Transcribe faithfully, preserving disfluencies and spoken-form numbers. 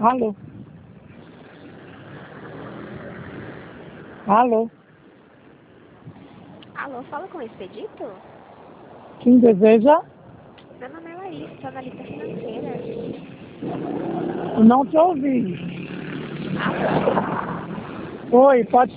Alô? Alô? Alô, fala com o Expedito? Quem deseja? Meu nome é Larissa, sou analista financeira. Não te ouvi. Alô? Oi, pode